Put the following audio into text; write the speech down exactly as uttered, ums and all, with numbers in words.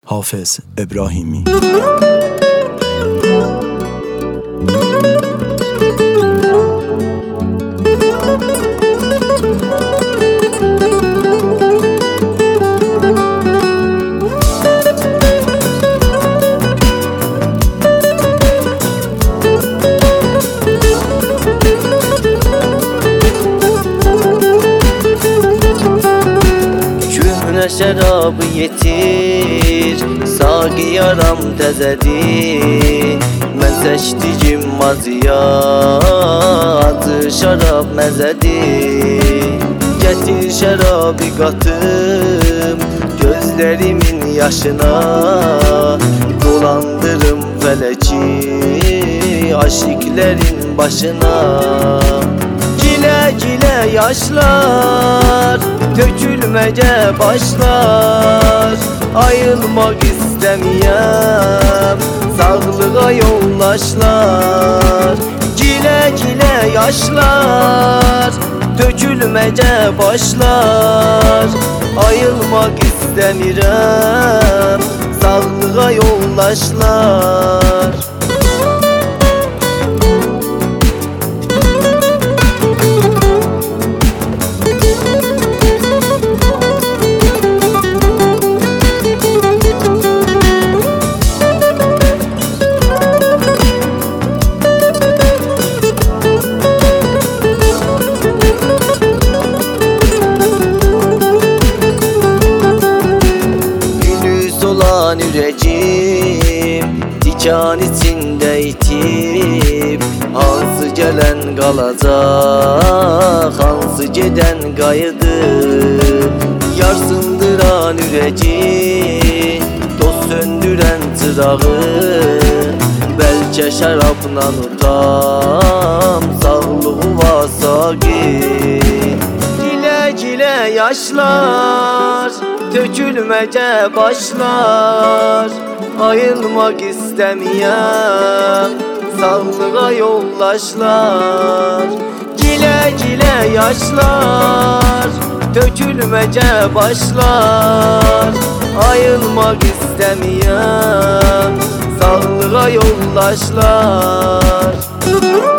Hafız İbrahimi. Şərabı yetir, saqi yaram təzədir. Mən seçdiyim maziya, acı şərab məzədir. Gətir şərabı qatım, gözlərimin yaşına. Dolandırım fələki, aşiqlərin başına. Gilə-gilə yaşlar dökülmece başlar. Ayılmak istemiyem, sağlığa yoldaşlar. Gile-gile yaşlar dökülmece başlar. Ayılmak istemirem, sağlığa yoldaşlar. Yüreğim dikan içinde itip, hansı gelen kalacak, hansı geden qayıdıb. Yar sındıran ürəyi, dost söndürən çırağı. Bəlkə şərabla utam, sağlığı vasaqi. Gilə-gilə yaşlar dökülmece başlar. Ayılmak istemiyem, sağlığa yoldaşlar. Gile-gile yaşlar dökülmece başlar. Ayılmak istemiyem, sağlığa yoldaşlar.